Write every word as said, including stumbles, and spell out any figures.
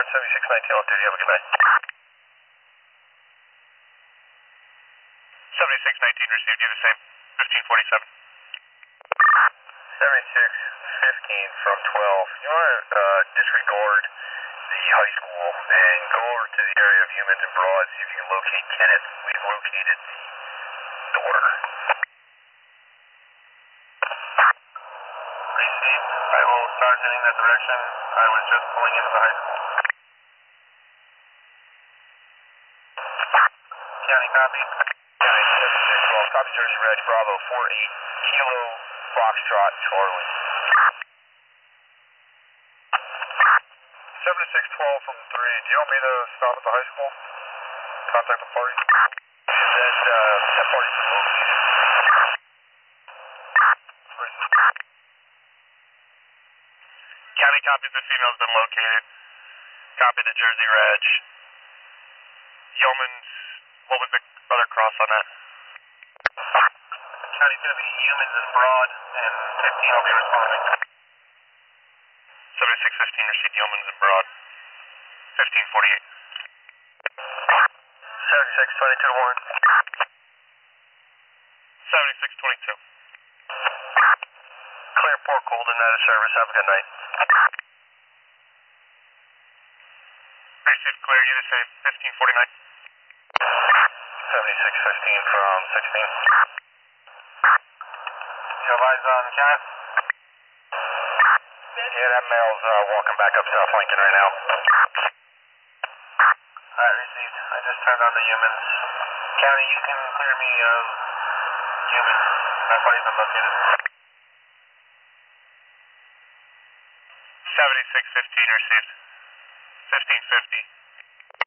seventy-six nineteen off duty. Have a good night. seventy-six nineteen received. You the same. fifteen forty-seven. seventy-six fifteen from twelve. You want to uh, disregard the high school and go over to the area of Humans and Broad, see if you can locate Kenneth. We've located the door. Received. I will start heading that direction. I was just pulling into the high school. County copy. County seventy-six twelve. Copy Jersey Reg Bravo four eight Kilo Foxtrot Charlie. seventy-six twelve from three. Do you want me to stop at the high school? Contact the party? That, uh, that party's been located. County copies the female's been located. Copy the Jersey Reg. Yeoman's, what was the other cross on that? County's going to be Humans and Broad, and fifteen will be responding. seventy-six fifteen received Yeoman's and Broad. fifteen forty-eight. seventy-six twenty-two Warren. seventy-six twenty-two. Clear Port Golden, out of service. Have a good night. Received clear, you the same. fifteen forty-nine. seventy-six fifteen from sixteen. You have eyes on Kenneth? Yeah, that male's uh, walking back up South Lincoln right now. Alright, received. I just turned on the Humans. County, you can clear me of Humans. That party's been located. seventy-six fifteen received. fifteen fifty.